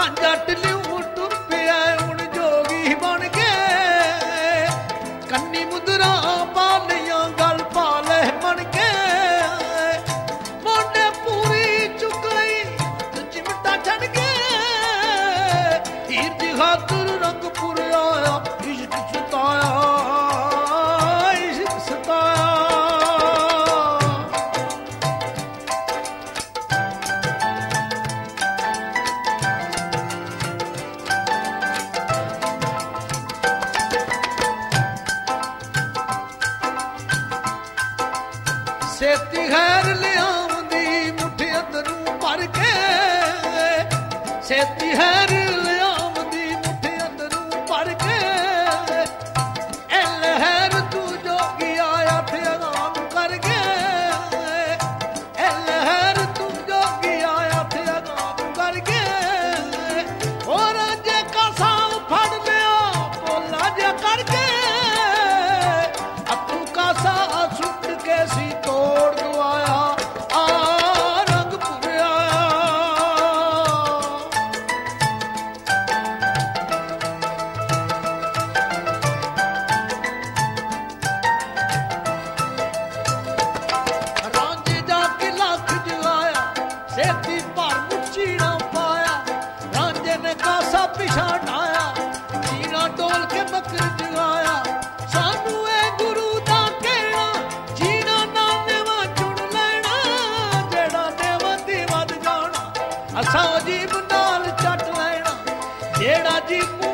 ਰਾਂਝਾ ਢਿੱਲੋਂ ਟੁਰ ਪਿਆ ਹੁਣ ਜੋਗੀ ਬਣ ਕੇ ਕੰਨੀ ਮੁਦਰਾ ਪਾ ਲਈਆਂ ਗਲ ਪਾ ਲੈ ਬਣ ਕੇ ਮੋਢੇ ਪੂਰੀ ਚੁੱਕ ਲਈ ਤੇ ਚਿਮਟਾ ਛੱਡ ਕੇ ਹੀਰ ਦੀ ਖਾਤਰ ਰੰਗਪੁਰ ਆਇਆ ਇਸ਼ਕ ਸਤਾਇਆ ਇਸ਼ਕ ਸਤਾਇਆ ਛੇਤੀ ਖੈਰ ਲਿਆਉਂਦੀ ਮੁੱਠ ਅੰਦਰੋਂ ਭਰ ਕੇ ਛੇਤੀ ਖੈਰ ਲਿਆਉਂਦੀ ਮੁੱਠ ਅੰਦਰੋਂ ਭਰ ਕੇ ਇਹ ਲਹਿਰ ਤੂੰ ਜੋਗੀ ਆਇਆ ਤੇ ਅਗਾਮ ਕਰ ਗਏ ਇਹ ਲਹਿਰ ਤੂੰ ਜੋਗੀ ਆਇਆ ਤੇ ਅਗਾਮ ਕਰ ਗਏ ਹੋਰ ਜੇ ਕਾਸਾ ਫੜ ਲਿਆ ਬੋਲਾ ਜੇ ਕਰਕੇ ਅੱਤੂ ਕਾਸਾ ਸੁੱਟ ਕੇ ਸੀ ਤੋੜ ਦਵਾਇਆ ਆ ਰੰਗਪੁਰ ਆਇਆ ਰਾਂਝੇ ਜਾ ਕੇ ਲੱਖ ਜਗਾਇਆ ਛੇਤੀ ਭਰ ਮੁੱਛੀ ਨਾ ਪਾਇਆ ਰਾਂਝੇ ਨੇ ਕਾਸਾ ਪਿਛਾ ਢਾਇਆ ਚੀਣਾ ਡੋਲ ਕੇ ਬੱਕਰ ਜਗਾਇਆ ਸਾਨੂੰ ਇਹ ਗੁਰੂ ਦਾ ਕਹਿਣਾ ਜੀਣਾ ਨਾ ਦੇਵਾ ਚੁਣ ਲੈਣਾ ਜਿਹੜਾ ਦੇਵਾ ਦੀ ਵੱਧ ਜਾਣਾ ਅਸਾਂ ਜੀਬ ਨਾਲ ਚੱਟ ਲੈਣਾ ਜਿਹੜਾ ਜੀ